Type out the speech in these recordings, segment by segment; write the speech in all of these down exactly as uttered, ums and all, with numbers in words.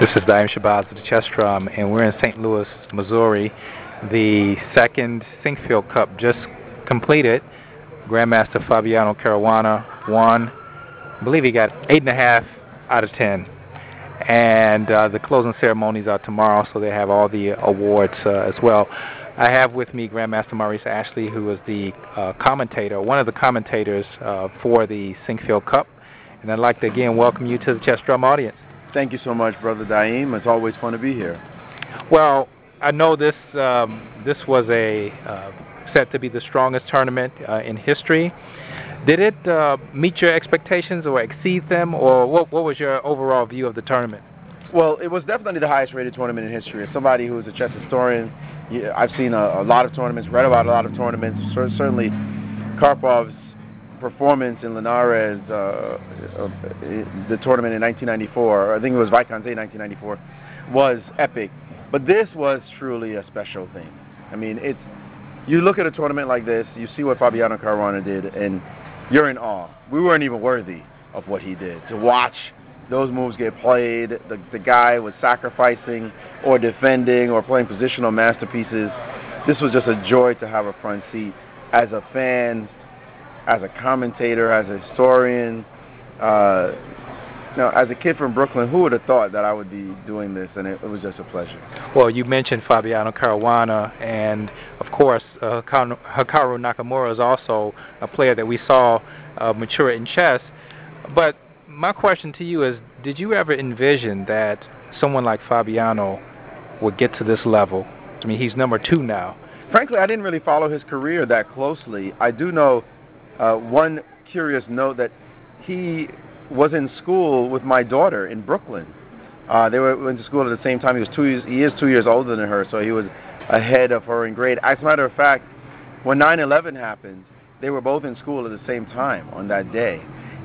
This is Daim Shabazz of the Chess Drum, and we're in Saint Louis, Missouri. The second Sinkfield Cup just completed. Grandmaster Fabiano Caruana won. I believe he got eight and a half out of ten. And uh, the closing ceremonies are tomorrow, so they have all the awards uh, as well. I have with me Grandmaster Maurice Ashley, who is the uh, commentator, one of the commentators uh, for the Sinkfield Cup. And I'd like to again welcome you to the Chess Drum audience. Thank you so much, Brother Daim. It's always fun to be here. Well, I know this um, this was a uh, set to be the strongest tournament uh, in history. Did it uh, meet your expectations or exceed them, or what, what was your overall view of the tournament? Well, it was definitely the highest rated tournament in history. As somebody who is a chess historian, I've seen a, a lot of tournaments, read about a lot of tournaments. Certainly, Karpov's performance in Linares, uh, uh, the tournament in nineteen ninety-four, I think it was Vicente nineteen ninety-four, was epic. But this was truly a special thing. I mean, it's you look at a tournament like this, you see what Fabiano Caruana did, and you're in awe. We weren't even worthy of what he did. To watch those moves get played, the, the guy was sacrificing or defending or playing positional masterpieces. This was just a joy to have a front seat. As a fan, as a commentator, as a historian, uh, you know, as a kid from Brooklyn, who would have thought that I would be doing this? And it, it was just a pleasure. Well, you mentioned Fabiano Caruana, and of course, uh, Hikaru Nakamura is also a player that we saw uh, mature in chess. But my question to you is, did you ever envision that someone like Fabiano would get to this level? I mean, he's number two now. Frankly, I didn't really follow his career that closely. I do know uh, one curious note that he was in school with my daughter in Brooklyn. Uh, they were went to school at the same time. He was two years. He is two years older than her, so he was ahead of her in grade. As a matter of fact, when nine eleven happened, they were both in school at the same time on that day,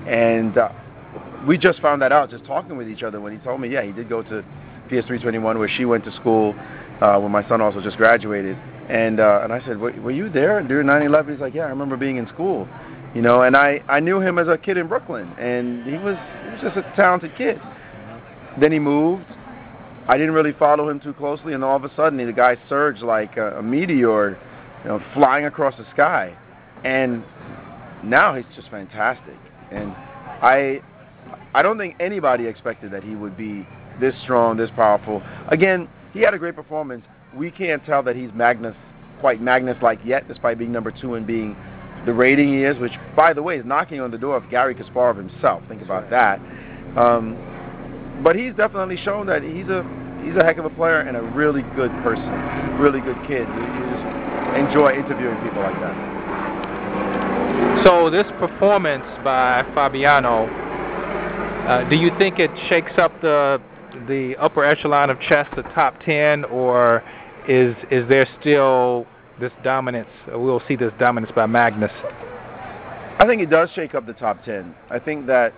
and uh, we just found that out just talking with each other when he told me, yeah, he did go to P S three twenty-one where she went to school uh, when my son also just graduated. And uh, and I said, were, were you there during nine eleven? He's like, yeah, I remember being in school. You know, and I, I knew him as a kid in Brooklyn, and he was he was just a talented kid. Then he moved. I didn't really follow him too closely, and all of a sudden the guy surged like a, a meteor, you know, flying across the sky. And now he's just fantastic. And I I don't think anybody expected that he would be this strong, this powerful. Again, he had a great performance. We can't tell that he's Magnus, quite Magnus-like yet, despite being number two and being the rating he is, which, by the way, is knocking on the door of Garry Kasparov himself. Think about that. Um, but he's definitely shown that he's a he's a heck of a player and a really good person, really good kid. You, you just enjoy interviewing people like that. So this performance by Fabiano, uh, do you think it shakes up the the upper echelon of chess, the top ten, or is is there still this dominance? We'll see this dominance by Magnus. I think it does shake up the top ten. I think that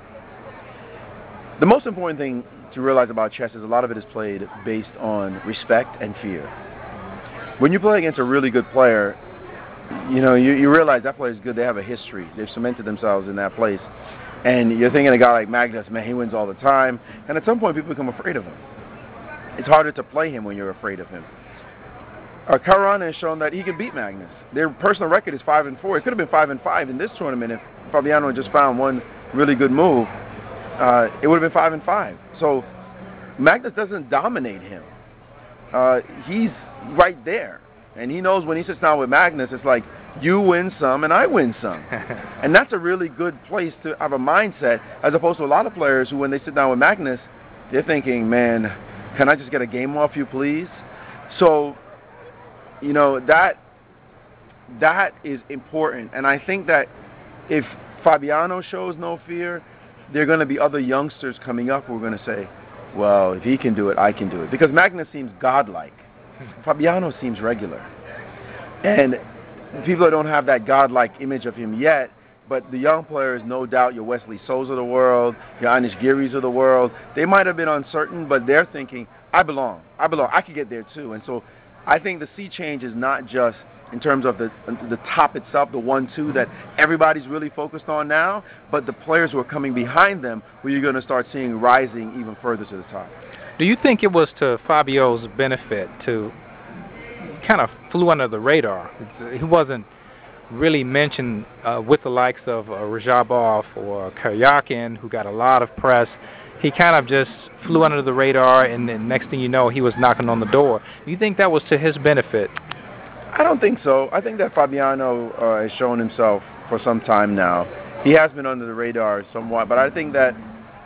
the most important thing to realize about chess is a lot of it is played based on respect and fear. When you play against a really good player, you know, you, you realize that player is good. They have a history. They've cemented themselves in that place. And you're thinking a guy like Magnus, man, he wins all the time. And at some point, people become afraid of him. It's harder to play him when you're afraid of him. Uh, Caruana has shown that he can beat Magnus. Their personal record is five and four. It could have been five and five in this tournament if Fabiano had just found one really good move. Uh, it would have been five and five. So Magnus doesn't dominate him. Uh, he's right there, and he knows when he sits down with Magnus, it's like you win some and I win some, and that's a really good place to have a mindset, as opposed to a lot of players who, when they sit down with Magnus, they're thinking, man, can I just get a game off you, please? So, you know, that that is important. And I think that if Fabiano shows no fear, there are going to be other youngsters coming up who are going to say, well, if he can do it, I can do it. Because Magnus seems godlike. Fabiano seems regular. And people that don't have that godlike image of him yet, but the young players, no doubt, your Wesley Sosa of the world, your Anish Giris of the world, they might have been uncertain, but they're thinking, I belong. I belong. I could get there too. And so I think the sea change is not just in terms of the the top itself, the one two that everybody's really focused on now, but the players who are coming behind them, who you're going to start seeing rising even further to the top. Do you think it was to Fabio's benefit to kind of flew under the radar? He wasn't really mentioned uh, with the likes of uh, Rajabov or Karyakin, who got a lot of press. He kind of just flew under the radar, and then next thing you know, he was knocking on the door. Do you think that was to his benefit? I don't think so. I think that Fabiano uh, has shown himself for some time now. He has been under the radar somewhat, but I think that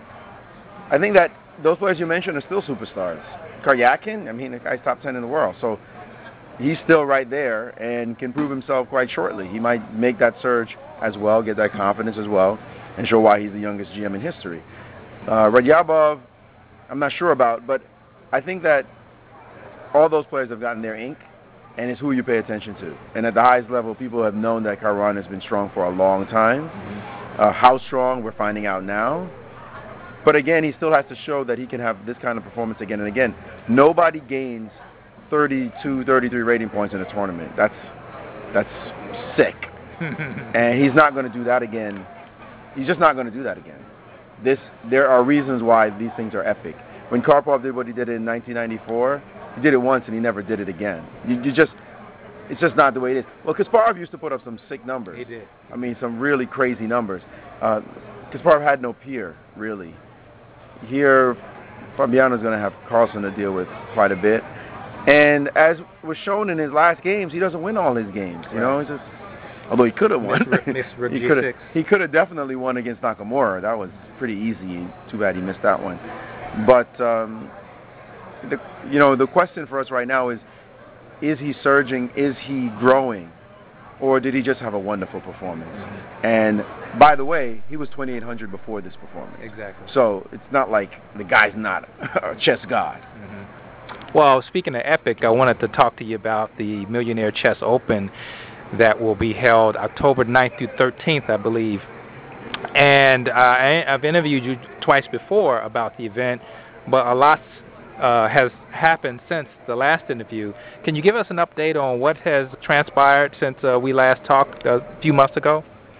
I think that those players you mentioned are still superstars. Karyakin, I mean, the guy's top ten in the world, so he's still right there and can prove himself quite shortly. He might make that surge as well, get that confidence as well, and show why he's the youngest G M in history. Uh, Radyabov, I'm not sure about, but I think that all those players have gotten their ink, and it's who you pay attention to. And at the highest level, people have known that Caruana has been strong for a long time. Uh, how strong, we're finding out now. But again, he still has to show that he can have this kind of performance again and again. Nobody gains thirty-two, thirty-three rating points in a tournament. That's that's sick. And he's not going to do that again. He's just not going to do that again. This, there are reasons why these things are epic. When Karpov did what he did in nineteen ninety-four, he did it once and he never did it again. You, you just, it's just not the way it is. Well, Kasparov used to put up some sick numbers. He did. I mean, some really crazy numbers. Uh, Kasparov had no peer, really. Here, Fabiano's going to have Carlsen to deal with quite a bit. And as was shown in his last games, he doesn't win all his games. You know, it's just, although he could have won. he could have. He could have definitely won against Nakamura. That was pretty easy. Too bad he missed that one. But um, the, you know, the question for us right now is: is he surging? Is he growing? Or did he just have a wonderful performance? Mm-hmm. And by the way, he was twenty-eight hundred before this performance. Exactly. So it's not like the guy's not a chess god. Mm-hmm. Well, speaking of epic, I wanted to talk to you about the Millionaire Chess Open that will be held October ninth through thirteenth, I believe. And uh, I, I've interviewed you twice before about the event, but a lot uh, has happened since the last interview. Can you give us an update on what has transpired since uh, we last talked a few months ago?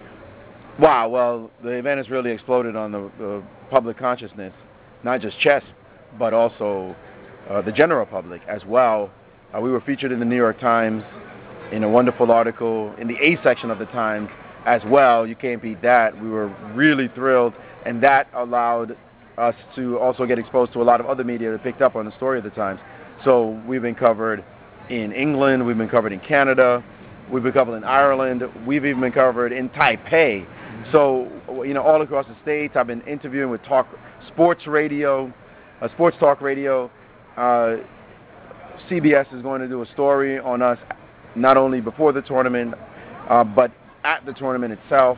Wow, well, the event has really exploded on the, the public consciousness, not just chess, but also uh, the general public as well. Uh, we were featured in the New York Times in a wonderful article in the A section of the Times as well. You can't beat that. We were really thrilled, and that allowed us to also get exposed to a lot of other media that picked up on the story of the Times. So we've been covered in England, we've been covered in Canada, we've been covered in Ireland, we've even been covered in Taipei. So, you know, all across the States, I've been interviewing with talk, sports radio, uh, sports talk radio. Uh, C B S is going to do a story on us, not only before the tournament, uh, but at the tournament itself.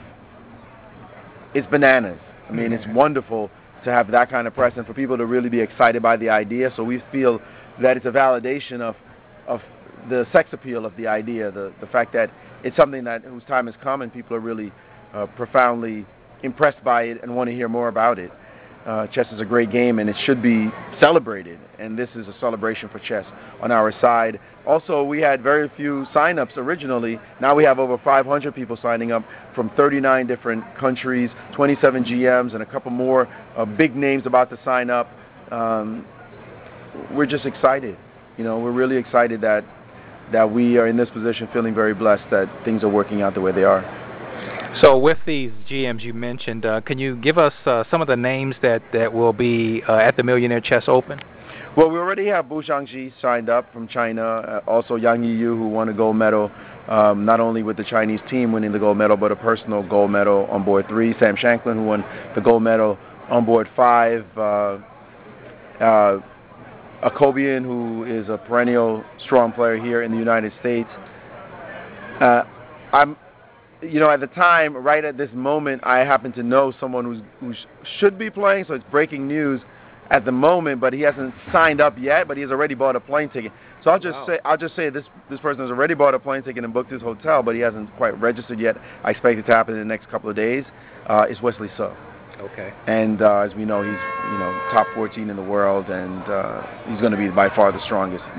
It's bananas. I mean, it's wonderful to have that kind of press and for people to really be excited by the idea. So we feel that it's a validation of of the sex appeal of the idea, the, the fact that it's something that whose time has come and people are really uh, profoundly impressed by it and want to hear more about it. Uh, chess is a great game and it should be celebrated, and this is a celebration for chess on our side. Also, we had very few sign-ups originally. Now we have over five hundred people signing up from thirty-nine different countries, twenty-seven G Ms, and a couple more uh, big names about to sign up. Um, we're just excited. You know, we're really excited that that we are in this position, feeling very blessed that things are working out the way they are. So with these G Ms you mentioned, uh, can you give us uh, some of the names that, that will be uh, at the Millionaire Chess Open? Well, we already have Bu Zhangji signed up from China, uh, also Yang Yiyu, who won a gold medal, um, not only with the Chinese team winning the gold medal, but a personal gold medal on board three. Sam Shanklin, who won the gold medal on board five. Uh, uh, Akobian, who is a perennial strong player here in the United States. Uh, I'm, you know, at the time, right at this moment, I happen to know someone who's, who sh should be playing, so it's breaking news at the moment, but he hasn't signed up yet, but he's already bought a plane ticket. So I'll just wow. say, I'll just say this: this person has already bought a plane ticket and booked his hotel, but he hasn't quite registered yet. I expect it to happen in the next couple of days. Uh, it's Wesley So. Okay. And uh, as we know, he's you know top fourteen in the world, and uh, he's going to be by far the strongest. Well,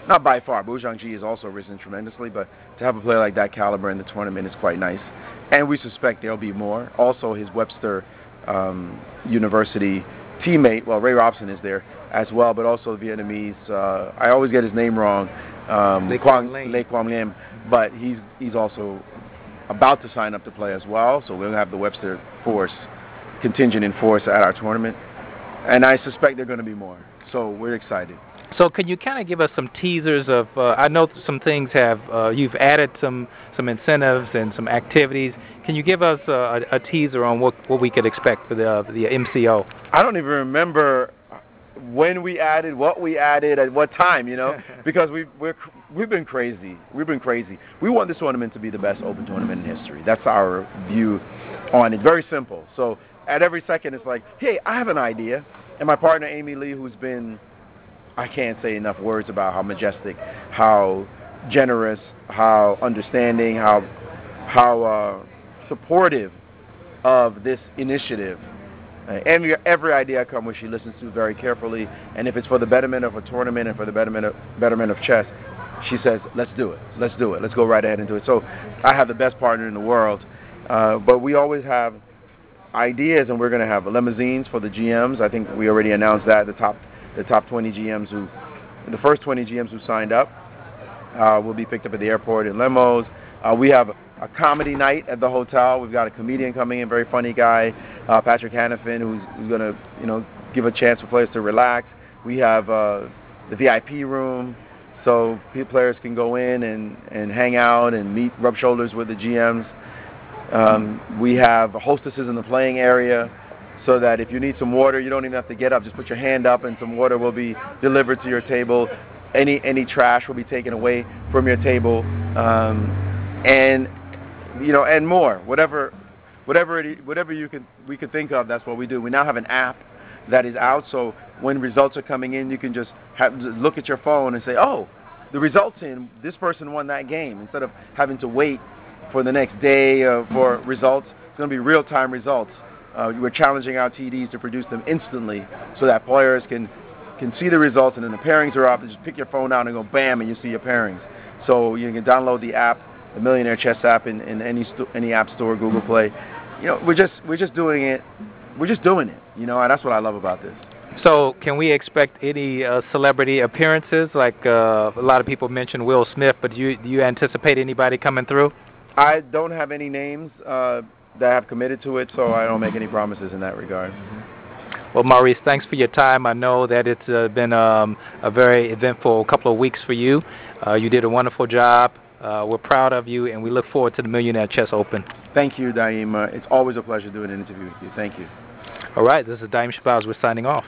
Not by far. Bu Zhangji has also risen tremendously, but to have a player like that caliber in the tournament is quite nice. And we suspect there'll be more. Also, his Webster um, University teammate, well, Ray Robson is there as well, but also Vietnamese. Uh, I always get his name wrong. Um, Le Quang, Lim. Le Quang Lim, but he's he's also about to sign up to play as well. So we'll have the Webster force contingent in force at our tournament, and I suspect there are going to be more. So we're excited. So can you kind of give us some teasers of, uh, I know some things have, uh, you've added some, some incentives and some activities. Can you give us a, a teaser on what, what we could expect for the, uh, the M C O? I don't even remember when we added, what we added, at what time, you know, because we've, we're, we've been crazy. We've been crazy. We want this tournament to be the best Open tournament in history. That's our view on it. Very simple. So at every second it's like, hey, I have an idea. And my partner Amy Lee, who's been, I can't say enough words about how majestic, how generous, how understanding, how how uh, supportive of this initiative. Uh, every, every idea I come with, she listens to very carefully, and if it's for the betterment of a tournament and for the betterment of, betterment of chess, she says, let's do it, let's do it, let's go right ahead and do it. So I have the best partner in the world, uh, but we always have ideas, and we're going to have limousines for the G Ms. I think we already announced that, the top the top twenty G Ms who, the first twenty G Ms who signed up uh, will be picked up at the airport in limos. Uh, we have a comedy night at the hotel. We've got a comedian coming in, very funny guy, uh, Patrick Hannafin, who's, who's going to, you know, give a chance for players to relax. We have uh, the V I P room, so players can go in and, and hang out and meet, rub shoulders with the G Ms. Um, we have hostesses in the playing area, so that if you need some water, you don't even have to get up. Just put your hand up and some water will be delivered to your table. Any any trash will be taken away from your table, um, and you know, and more. Whatever, whatever it, whatever you could we could think of, that's what we do. We now have an app that is out, so when results are coming in, you can just have look at your phone and say, oh, the results in. This person won that game. Instead of having to wait for the next day uh, for results, it's going to be real-time results. Uh, we're challenging our T Ds to produce them instantly so that players can can see the results, and then the pairings are up. And just pick your phone out and go bam, and you see your pairings. So you can download the app, the Millionaire Chess app, in, in any any app store, Google Play. You know, we're just we're just doing it. We're just doing it. You know, and that's what I love about this. So can we expect any uh, celebrity appearances? Like uh, a lot of people mentioned Will Smith, but do you do you anticipate anybody coming through? I don't have any names uh, that have committed to it, so I don't make any promises in that regard. Well, Maurice, thanks for your time. I know that it's uh, been um, a very eventful couple of weeks for you. Uh, you did a wonderful job. Uh, we're proud of you, and we look forward to the Millionaire Chess Open. Thank you, Daim. Uh, it's always a pleasure doing an interview with you. Thank you. All right, this is Daim Shabazz. We're signing off.